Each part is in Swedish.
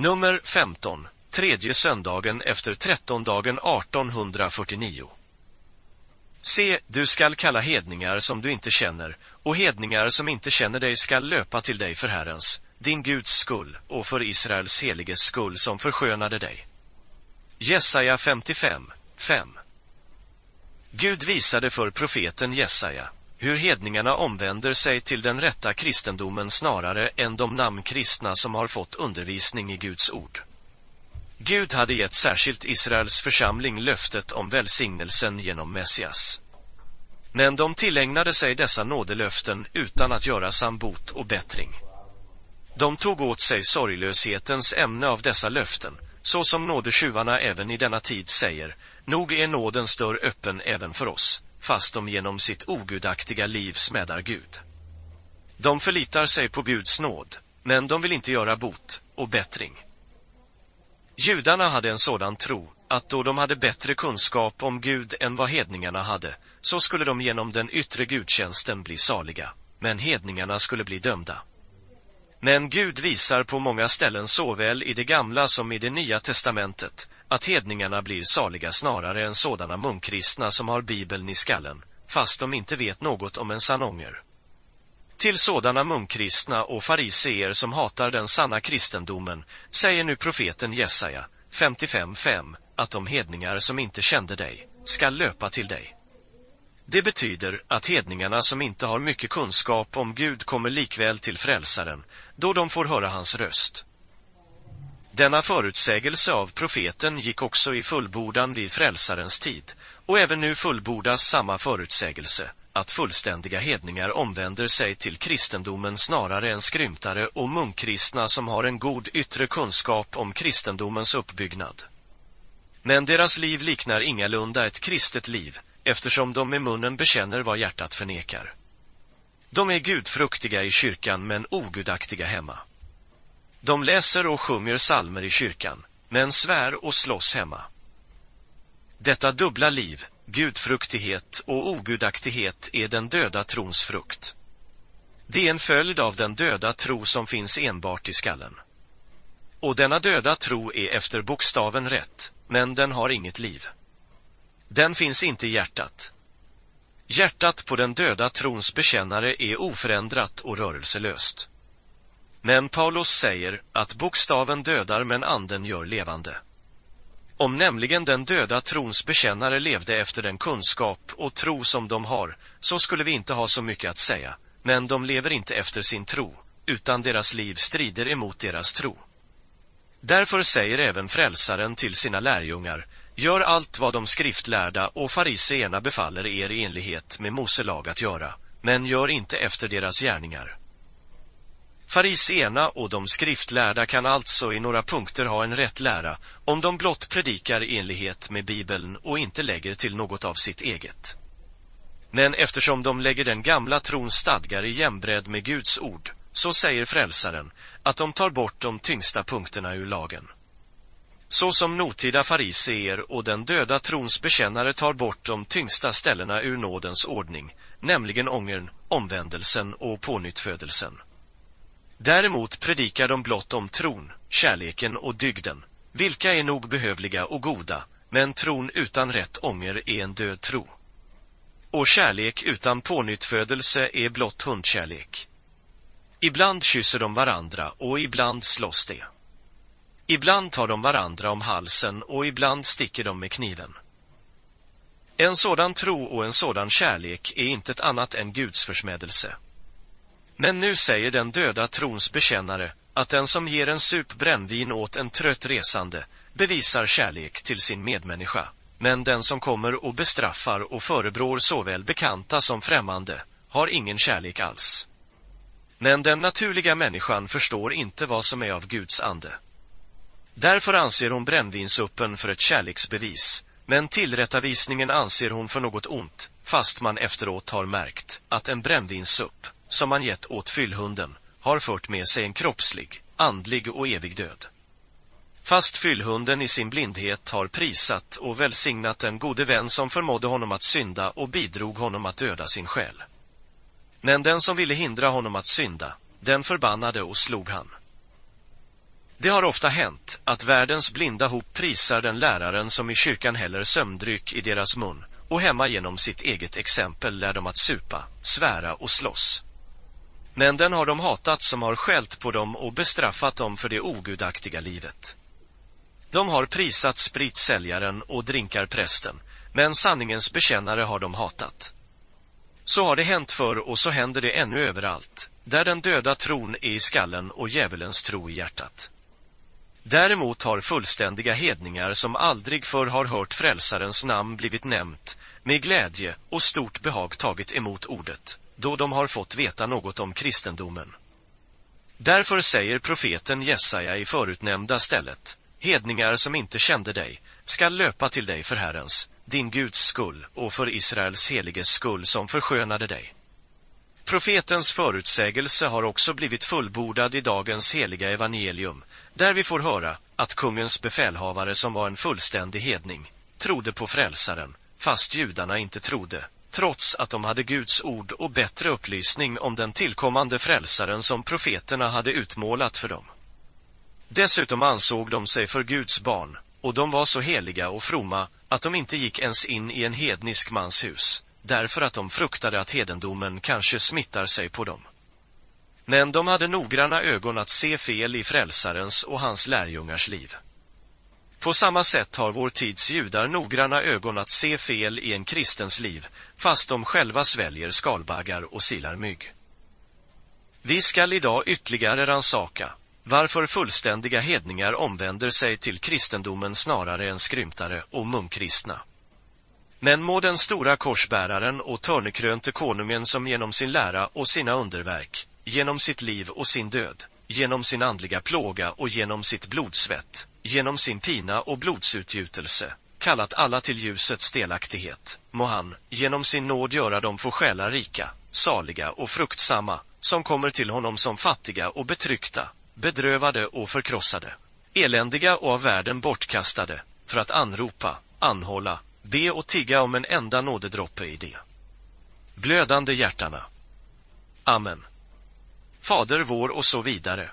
Nummer 15. Tredje söndagen efter 13-dagen 1849. Se, du skall kalla hedningar som du inte känner, och hedningar som inte känner dig skall löpa till dig för Herrens, din Guds skull, och för Israels heliges skull som förskönade dig. Jesaja 55, 5. Gud visade för profeten Jesaja hur hedningarna omvänder sig till den rätta kristendomen snarare än de namnkristna som har fått undervisning i Guds ord. Gud hade gett särskilt Israels församling löftet om välsignelsen genom Messias. Men de tillägnade sig dessa nådelöften utan att göra sambot och bättring. De tog åt sig sorglöshetens ämne av dessa löften, så som nådetjuvarna även i denna tid säger, nog är nådens dörr öppen även för oss, fast de genom sitt ogudaktiga liv smädar Gud. De förlitar sig på Guds nåd, men de vill inte göra bot och bättring. Judarna hade en sådan tro, att då de hade bättre kunskap om Gud än vad hedningarna hade, så skulle de genom den yttre gudstjänsten bli saliga, men hedningarna skulle bli dömda. Men Gud visar på många ställen såväl i det gamla som i det nya testamentet, att hedningarna blir saliga snarare än sådana munkristna som har Bibeln i skallen, fast de inte vet något om en sann ånger. Till sådana munkristna och fariseer som hatar den sanna kristendomen säger nu profeten Jesaja 55:5 att de hedningar som inte kände dig ska löpa till dig. Det betyder att hedningarna som inte har mycket kunskap om Gud kommer likväl till frälsaren, då de får höra hans röst. Denna förutsägelse av profeten gick också i fullbordan vid frälsarens tid, och även nu fullbordas samma förutsägelse, att fullständiga hedningar omvänder sig till kristendomen snarare än skrymtare och munkristna som har en god yttre kunskap om kristendomens uppbyggnad. Men deras liv liknar ingalunda ett kristet liv, eftersom de med munnen bekänner vad hjärtat förnekar. De är gudfruktiga i kyrkan men ogudaktiga hemma. De läser och sjunger psalmer i kyrkan, men svär och slåss hemma. Detta dubbla liv, gudfruktighet och ogudaktighet, är den döda trons frukt. Det är en följd av den döda tro som finns enbart i skallen. Och denna döda tro är efter bokstaven rätt, men den har inget liv. Den finns inte i hjärtat. Hjärtat på den döda trons bekännare är oförändrat och rörelselöst. Men Paulus säger att bokstaven dödar men anden gör levande. Om nämligen den döda trons bekännare levde efter den kunskap och tro som de har, så skulle vi inte ha så mycket att säga, men de lever inte efter sin tro, utan deras liv strider emot deras tro. Därför säger även frälsaren till sina lärjungar: gör allt vad de skriftlärda och fariseerna befaller er i enlighet med Mose lag att göra, men gör inte efter deras gärningar. Fariseerna och de skriftlärda kan alltså i några punkter ha en rätt lära, om de blott predikar i enlighet med Bibeln och inte lägger till något av sitt eget. Men eftersom de lägger den gamla trons stadgar i jämbredd med Guds ord, så säger frälsaren att de tar bort de tyngsta punkterna ur lagen. Så som notida fariseer och den döda trons bekännare tar bort de tyngsta ställena ur nådens ordning, nämligen ångern, omvändelsen och pånyttfödelsen. Däremot predikar de blott om tron, kärleken och dygden, vilka är nog behövliga och goda, men tron utan rätt ånger är en död tro. Och kärlek utan pånyttfödelse är blott hundkärlek. Ibland kysser de varandra och ibland slåss de. Ibland tar de varandra om halsen och ibland sticker de med kniven. En sådan tro och en sådan kärlek är intet annat än Guds försmädelse. Men nu säger den döda trons bekännare att den som ger en sup brännvin åt en trött resande bevisar kärlek till sin medmänniska, men den som kommer och bestraffar och förebrår såväl bekanta som främmande har ingen kärlek alls. Men den naturliga människan förstår inte vad som är av Guds ande. Därför anser hon brännvinsuppen för ett kärleksbevis, men tillrättavisningen anser hon för något ont, fast man efteråt har märkt att en brännvinsupp, som man gett åt fyllhunden, har fört med sig en kroppslig, andlig och evig död. Fast fyllhunden i sin blindhet har prisat och välsignat den gode vän som förmådde honom att synda och bidrog honom att döda sin själ. Men den som ville hindra honom att synda, den förbannade och slog han. Det har ofta hänt att världens blinda hop prisar den läraren som i kyrkan häller sömndryck i deras mun och hemma genom sitt eget exempel lär dem att supa, svära och slåss. Men den har de hatat som har skällt på dem och bestraffat dem för det ogudaktiga livet. De har prisat spritsäljaren och drinkarprästen, men sanningens bekännare har de hatat. Så har det hänt förr och så händer det ännu överallt, där den döda tron är i skallen och djävulens tro i hjärtat. Däremot har fullständiga hedningar som aldrig förr har hört frälsarens namn blivit nämnt, med glädje och stort behag tagit emot ordet, då de har fått veta något om kristendomen. Därför säger profeten Jesaja i förutnämnda stället: hedningar som inte kände dig ska löpa till dig för Herrens, din Guds skull, och för Israels heliges skull som förskönade dig. Profetens förutsägelse har också blivit fullbordad i dagens heliga evangelium, där vi får höra att kungens befälhavare, som var en fullständig hedning, trodde på frälsaren, fast judarna inte trodde, trots att de hade Guds ord och bättre upplysning om den tillkommande frälsaren som profeterna hade utmålat för dem. Dessutom ansåg de sig för Guds barn, och de var så heliga och fromma att de inte gick ens in i en hednisk mans hus, därför att de fruktade att hedendomen kanske smittar sig på dem. Men de hade noggranna ögon att se fel i frälsarens och hans lärjungars liv. På samma sätt har vår tids judar noggranna ögon att se fel i en kristens liv, fast de själva sväljer skalbaggar och silar mygg. Vi skall idag ytterligare ransaka varför fullständiga hedningar omvänder sig till kristendomen snarare än skrymtare och munkristna. Men må den stora korsbäraren och törnekrönte konungen, som genom sin lära och sina underverk, genom sitt liv och sin död, genom sin andliga plåga och genom sitt blodsvett, genom sin pina och blodsutgjutelse, kallat alla till ljusets delaktighet, må han genom sin nåd göra dem få själar rika, saliga och fruktsamma, som kommer till honom som fattiga och betryckta, bedrövade och förkrossade, eländiga och av världen bortkastade, för att anropa, anhålla, be och tigga om en enda nådedroppe i det blödande hjärtarna. Amen. Fader vår, och så vidare.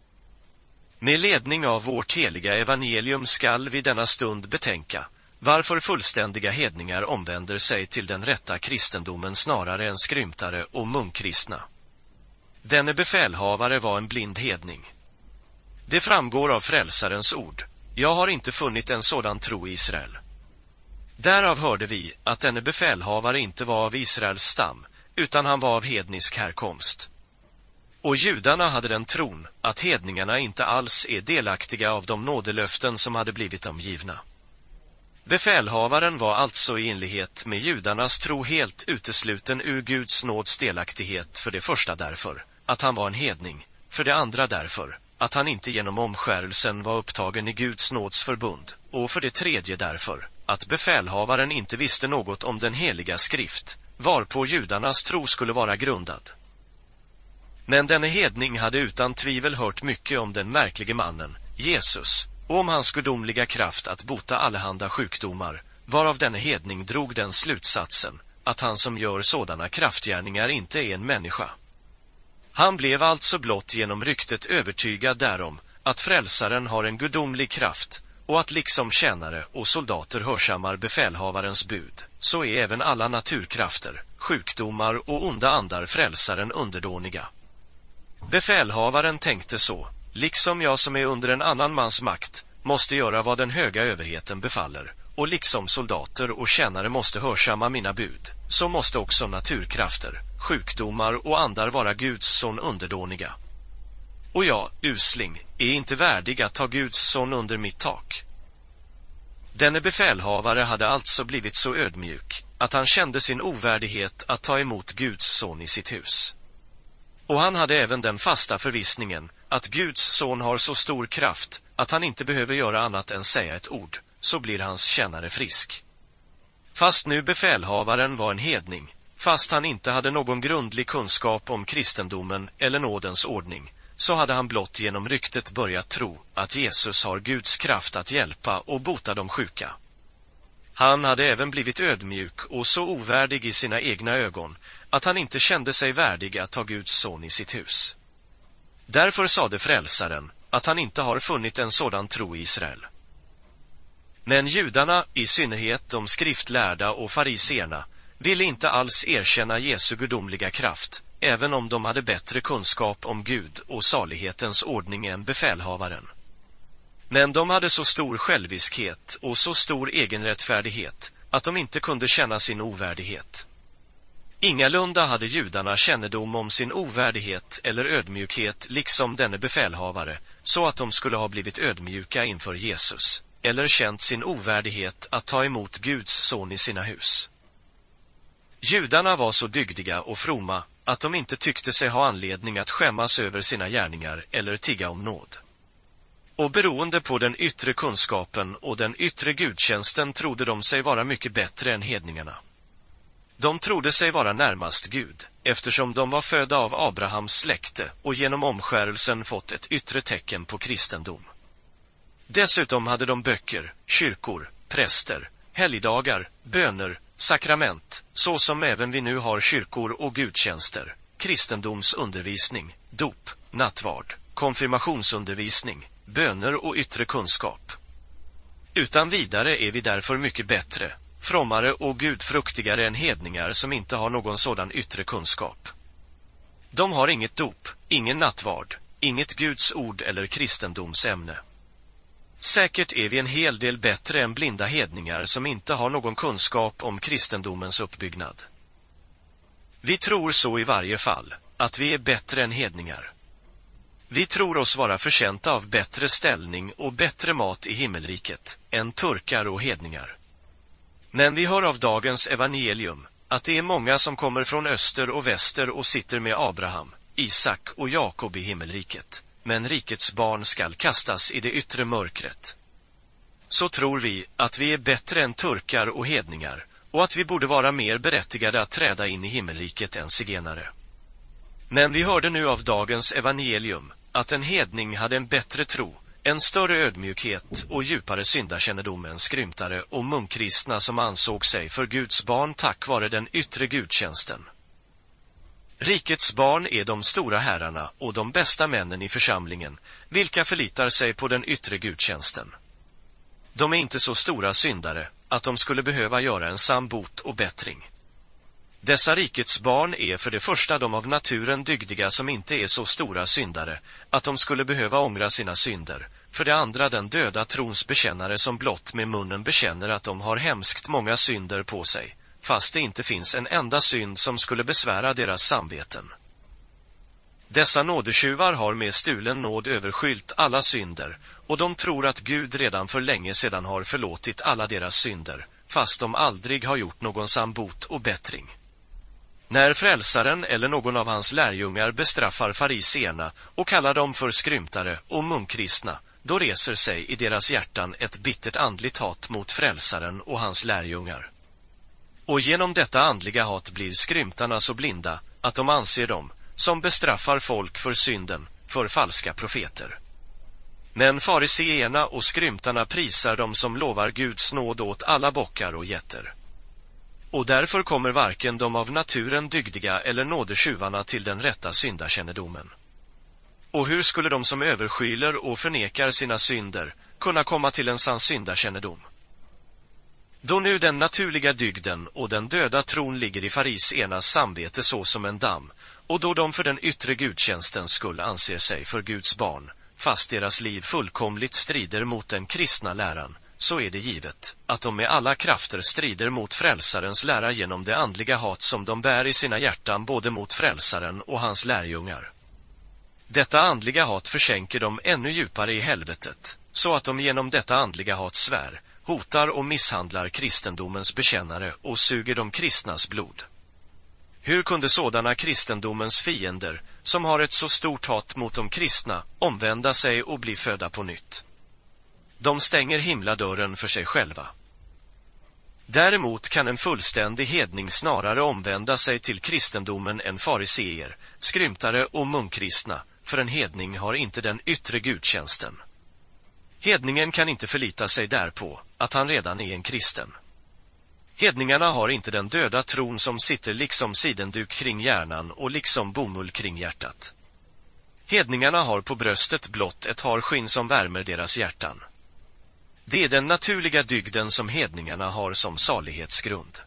Med ledning av vårt heliga evangelium skall vi denna stund betänka varför fullständiga hedningar omvänder sig till den rätta kristendomen snarare än skrymtare och munkristna. Denne befälhavare var en blind hedning. Det framgår av frälsarens ord: jag har inte funnit en sådan tro i Israel. Därav hörde vi att denne befälhavare inte var av Israels stam, utan han var av hednisk härkomst. Och judarna hade den tron att hedningarna inte alls är delaktiga av de nådelöften som hade blivit dem givna. Befälhavaren var alltså i enlighet med judarnas tro helt utesluten ur Guds nåds delaktighet, för det första därför att han var en hedning, för det andra därför att han inte genom omskärelsen var upptagen i Guds nåds förbund, och för det tredje därför att befälhavaren inte visste något om den heliga skrift, varpå judarnas tro skulle vara grundad. Men denne hedning hade utan tvivel hört mycket om den märklige mannen, Jesus, och om hans gudomliga kraft att bota allehanda sjukdomar, varav denne hedning drog den slutsatsen att han som gör sådana kraftgärningar inte är en människa. Han blev alltså blott genom ryktet övertygad därom att frälsaren har en gudomlig kraft, och att liksom tjänare och soldater hörsammar befälhavarens bud, så är även alla naturkrafter, sjukdomar och onda andar frälsaren underdåniga. Befälhavaren tänkte så: liksom jag som är under en annan mans makt måste göra vad den höga överheten befaller, och liksom soldater och tjänare måste hörsamma mina bud, så måste också naturkrafter, sjukdomar och andar vara Guds son underdåniga. Och jag, usling, är inte värdig att ta Guds son under mitt tak. Denne befälhavare hade alltså blivit så ödmjuk att han kände sin ovärdighet att ta emot Guds son i sitt hus. Och han hade även den fasta förvissningen att Guds son har så stor kraft att han inte behöver göra annat än säga ett ord, så blir hans tjänare frisk. Fast nu befälhavaren var en hedning, fast han inte hade någon grundlig kunskap om kristendomen eller nådens ordning, så hade han blott genom ryktet börjat tro att Jesus har Guds kraft att hjälpa och bota de sjuka. Han hade även blivit ödmjuk och så ovärdig i sina egna ögon att han inte kände sig värdig att ta Guds son i sitt hus. Därför sade frälsaren att han inte har funnit en sådan tro i Israel. Men judarna, i synnerhet de skriftlärda och fariseerna, ville inte alls erkänna Jesu gudomliga kraft, även om de hade bättre kunskap om Gud och salighetens ordning än befälhavaren. Men de hade så stor själviskhet och så stor egenrättfärdighet att de inte kunde känna sin ovärdighet. Ingalunda hade judarna kännedom om sin ovärdighet eller ödmjukhet liksom denne befälhavare, så att de skulle ha blivit ödmjuka inför Jesus, eller känt sin ovärdighet att ta emot Guds son i sina hus. Judarna var så dygdiga och fromma att de inte tyckte sig ha anledning att skämmas över sina gärningar eller tigga om nåd. Och beroende på den yttre kunskapen och den yttre gudtjänsten trodde de sig vara mycket bättre än hedningarna. De trodde sig vara närmast Gud, eftersom de var födda av Abrahams släkte och genom omskärelsen fått ett yttre tecken på kristendom. Dessutom hade de böcker, kyrkor, präster, helgdagar, böner, sakrament, så som även vi nu har kyrkor och gudstjänster, kristendomsundervisning, dop, nattvard, konfirmationsundervisning, böner och yttre kunskap. Utan vidare är vi därför mycket bättre, frommare och gudfruktigare än hedningar som inte har någon sådan yttre kunskap. De har inget dop, ingen nattvard, inget Guds ord eller kristendomsämne. Säkert är vi en hel del bättre än blinda hedningar som inte har någon kunskap om kristendomens uppbyggnad. Vi tror så i varje fall, att vi är bättre än hedningar. Vi tror oss vara förtjänta av bättre ställning och bättre mat i himmelriket än turkar och hedningar. Men vi hör av dagens evangelium att det är många som kommer från öster och väster och sitter med Abraham, Isak och Jakob i himmelriket, men rikets barn skall kastas i det yttre mörkret. Så tror vi att vi är bättre än turkar och hedningar och att vi borde vara mer berättigade att träda in i himmelriket än zigenare. Men vi hörde nu av dagens evangelium att en hedning hade en bättre tro, en större ödmjukhet och djupare syndakännedom än skrymtare och munkkristna som ansåg sig för Guds barn tack vare den yttre gudtjänsten. Rikets barn är de stora herrarna och de bästa männen i församlingen, vilka förlitar sig på den yttre gudtjänsten. De är inte så stora syndare att de skulle behöva göra en sann bot och bättring. Dessa rikets barn är för det första de av naturen dygdiga som inte är så stora syndare att de skulle behöva ångra sina synder, för det andra den döda trons bekännare som blott med munnen bekänner att de har hemskt många synder på sig, fast det inte finns en enda synd som skulle besvära deras samveten. Dessa nådetjuvar har med stulen nåd överskylt alla synder, och de tror att Gud redan för länge sedan har förlåtit alla deras synder, fast de aldrig har gjort någon sann bot och bättring. När frälsaren eller någon av hans lärjungar bestraffar fariseerna och kallar dem för skrymtare och munkkristna, då reser sig i deras hjärtan ett bittert andligt hat mot frälsaren och hans lärjungar. Och genom detta andliga hat blir skrymtarna så blinda att de anser dem, som bestraffar folk för synden, för falska profeter. Men fariseerna och skrymtarna prisar dem som lovar Guds nåd åt alla bockar och getter. Och därför kommer varken de av naturen dygdiga eller nådetjuvarna till den rätta syndakännedomen. Och hur skulle de som överskyler och förnekar sina synder kunna komma till en sann syndakännedom? Då nu den naturliga dygden och den döda tron ligger i fariseernas samvete så som en damm, och då de för den yttre gudtjänstens skull anser sig för Guds barn, fast deras liv fullkomligt strider mot den kristna läran, så är det givet att de med alla krafter strider mot frälsarens lära genom det andliga hat som de bär i sina hjärtan både mot frälsaren och hans lärjungar. Detta andliga hat försänker dem ännu djupare i helvetet, så att de genom detta andliga hat svär, hotar och misshandlar kristendomens bekännare och suger de kristnas blod. Hur kunde sådana kristendomens fiender, som har ett så stort hat mot de kristna, omvända sig och bli födda på nytt? De stänger himladörren för sig själva. Däremot kan en fullständig hedning snarare omvända sig till kristendomen än fariseer, skrymtare och munkkristna, för en hedning har inte den yttre gudtjänsten. Hedningen kan inte förlita sig därpå, att han redan är en kristen. Hedningarna har inte den döda tron som sitter liksom sidenduk kring hjärnan och liksom bomull kring hjärtat. Hedningarna har på bröstet blott ett harskinn som värmer deras hjärtan. Det är den naturliga dygden som hedningarna har som salighetsgrund.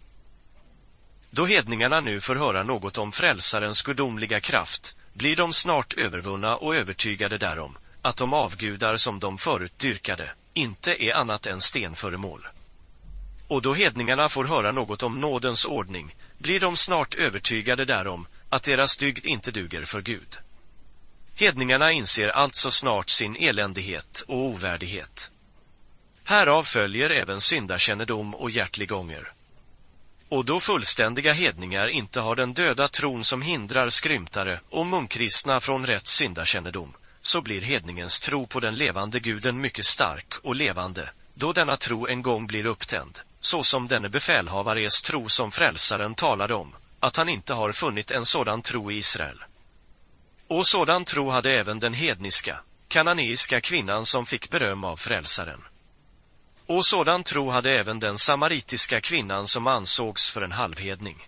Då hedningarna nu får höra något om frälsarens gudomliga kraft, blir de snart övervunna och övertygade därom, att de avgudar som de förut dyrkade, inte är annat än stenföremål. Och då hedningarna får höra något om nådens ordning, blir de snart övertygade därom, att deras dygd inte duger för Gud. Hedningarna inser alltså snart sin eländighet och ovärdighet. Härav följer även syndakännedom och hjärtlig ånger. Och då fullständiga hedningar inte har den döda tron som hindrar skrymtare och munkristna från rätt syndakännedom, så blir hedningens tro på den levande guden mycket stark och levande, då denna tro en gång blir upptänd, så som denne befälhavares tro som frälsaren talade om, att han inte har funnit en sådan tro i Israel. Och sådan tro hade även den hedniska, kananeiska kvinnan som fick beröm av frälsaren. Och sådan tro hade även den samaritiska kvinnan som ansågs för en halvhedning.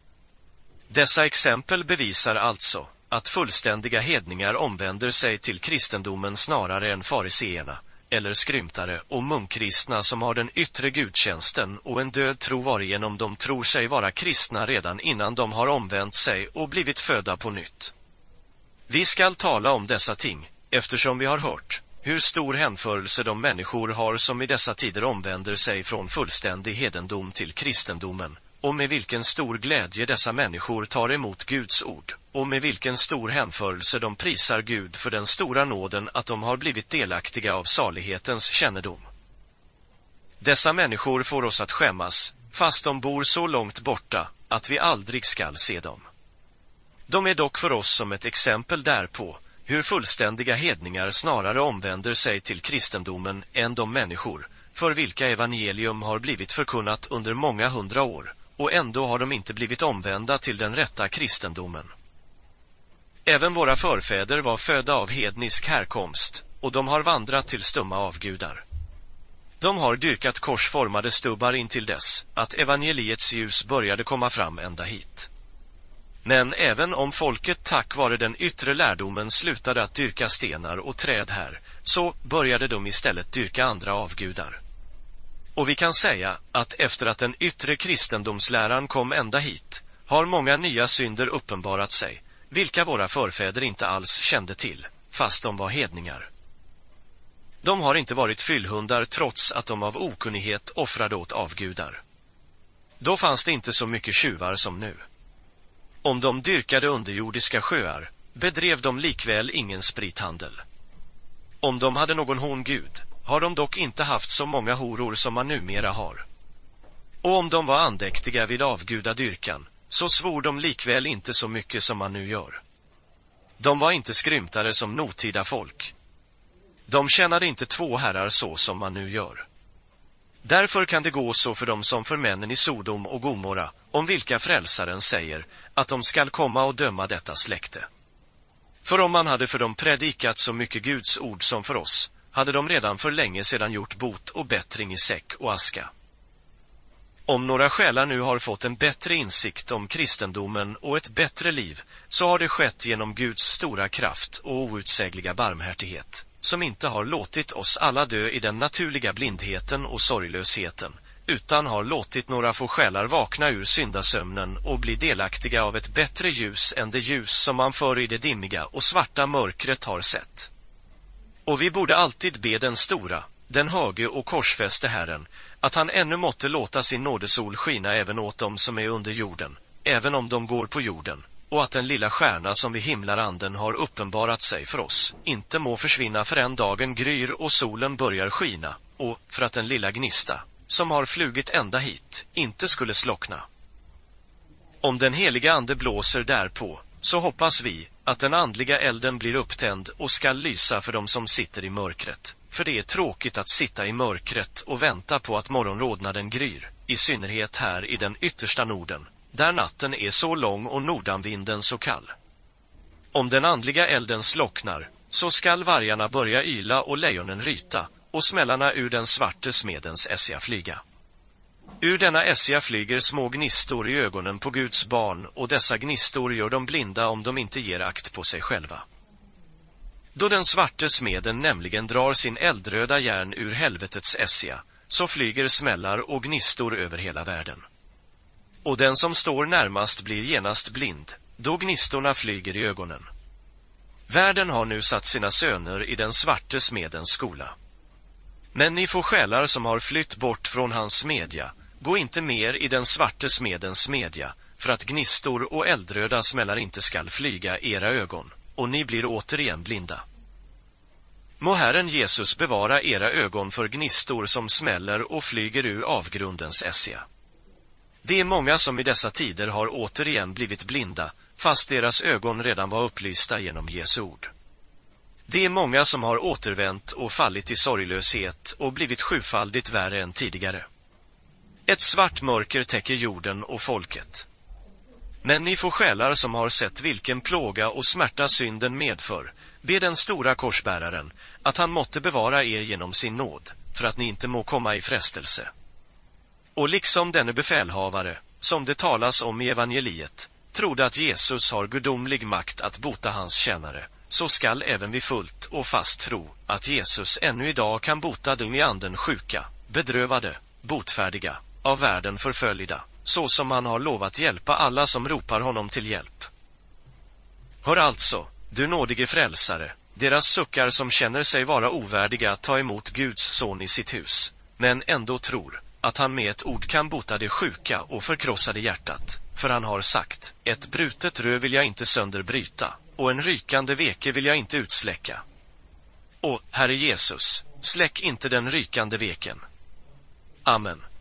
Dessa exempel bevisar alltså att fullständiga hedningar omvänder sig till kristendomen snarare än fariseerna, eller skrymtare och munkristna som har den yttre gudtjänsten och en död tro varigenom de tror sig vara kristna redan innan de har omvänt sig och blivit födda på nytt. Vi skall tala om dessa ting, eftersom vi har hört hur stor hänförelse de människor har som i dessa tider omvänder sig från fullständig hedendom till kristendomen, och med vilken stor glädje dessa människor tar emot Guds ord, och med vilken stor hänförelse de prisar Gud för den stora nåden att de har blivit delaktiga av salighetens kännedom. Dessa människor får oss att skämmas, fast de bor så långt borta att vi aldrig skall se dem. De är dock för oss som ett exempel därpå, hur fullständiga hedningar snarare omvänder sig till kristendomen än de människor, för vilka evangelium har blivit förkunnat under många hundra år, och ändå har de inte blivit omvända till den rätta kristendomen. Även våra förfäder var födda av hednisk härkomst, och de har vandrat till stumma avgudar. De har dyrkat korsformade stubbar intill dess att evangeliets ljus började komma fram ända hit. Men även om folket tack vare den yttre lärdomen slutade att dyrka stenar och träd här, så började de istället dyrka andra avgudar. Och vi kan säga att efter att den yttre kristendomsläran kom ända hit, har många nya synder uppenbarat sig, vilka våra förfäder inte alls kände till, fast de var hedningar. De har inte varit fyllhundar trots att de av okunnighet offrade åt avgudar. Då fanns det inte så mycket tjuvar som nu. Om de dyrkade underjordiska sjöar, bedrev de likväl ingen sprithandel. Om de hade någon hongud, har de dock inte haft så många horor som man numera har. Och om de var andäktiga vid avgudadyrkan, så svor de likväl inte så mycket som man nu gör. De var inte skrymtare som notida folk. De tjänade inte två herrar så som man nu gör. Därför kan det gå så för dem som för männen i Sodom och Gomorra, om vilka frälsaren säger att de skall komma och döma detta släkte. För om man hade för dem predikat så mycket Guds ord som för oss, hade de redan för länge sedan gjort bot och bättring i säck och aska. Om några själar nu har fått en bättre insikt om kristendomen och ett bättre liv, så har det skett genom Guds stora kraft och outsägliga barmhärtighet, som inte har låtit oss alla dö i den naturliga blindheten och sorglösheten, utan har låtit några få själar vakna ur syndasömnen och bli delaktiga av ett bättre ljus än det ljus som man förr i det dimmiga och svarta mörkret har sett. Och vi borde alltid be den stora, den höge och korsfäste Herren, att han ännu måtte låta sin nådesol skina även åt dem som är under jorden, även om de går på jorden, och att den lilla stjärna som vid himlaranden har uppenbarat sig för oss, inte må försvinna förrän dagen gryr och solen börjar skina, och för att den lilla gnista, som har flugit ända hit, inte skulle slockna. Om den heliga ande blåser därpå, så hoppas vi att den andliga elden blir upptänd och skall lysa för dem som sitter i mörkret. För det är tråkigt att sitta i mörkret och vänta på att morgonrodnaden gryr, i synnerhet här i den yttersta Norden, där natten är så lång och nordanvinden så kall. Om den andliga elden slocknar, så skall vargarna börja yla och lejonen ryta, och smällarna ur den svarte smedens ässja flyga. Ur denna ässja flyger små gnistor i ögonen på Guds barn, och dessa gnistor gör dem blinda om de inte ger akt på sig själva. Då den svarte smeden nämligen drar sin eldröda järn ur helvetets essia, så flyger smällar och gnistor över hela världen. Och den som står närmast blir genast blind, då gnistorna flyger i ögonen. Världen har nu satt sina söner i den svarte smedens skola. Men ni får själar som har flytt bort från hans smedja, gå inte mer i den svarte smedens smedja, för att gnistor och eldröda smällar inte skall flyga era ögon, och ni blir återigen blinda. Må Herren Jesus bevara era ögon för gnistor som smäller och flyger ur avgrundens essia. Det är många som i dessa tider har återigen blivit blinda, fast deras ögon redan var upplysta genom Jesu ord. Det är många som har återvänt och fallit i sorglöshet och blivit sjufaldigt värre än tidigare. Ett svart mörker täcker jorden och folket. Men ni får själar som har sett vilken plåga och smärta synden medför, be den stora korsbäraren att han måtte bevara er genom sin nåd, för att ni inte må komma i frestelse. Och liksom denne befälhavare, som det talas om i evangeliet, trodde att Jesus har gudomlig makt att bota hans tjänare, så skall även vi fullt och fast tro att Jesus ännu idag kan bota de i anden sjuka, bedrövade, botfärdiga, av världen förföljda, så som han har lovat hjälpa alla som ropar honom till hjälp. Hör alltså, du nådige frälsare, deras suckar som känner sig vara ovärdiga att ta emot Guds son i sitt hus, men ändå tror att han med ett ord kan bota det sjuka och förkrossade hjärtat, för han har sagt, ett brutet rö vill jag inte sönderbryta, och en rykande veke vill jag inte utsläcka. Och, Herre Jesus, släck inte den rykande veken. Amen.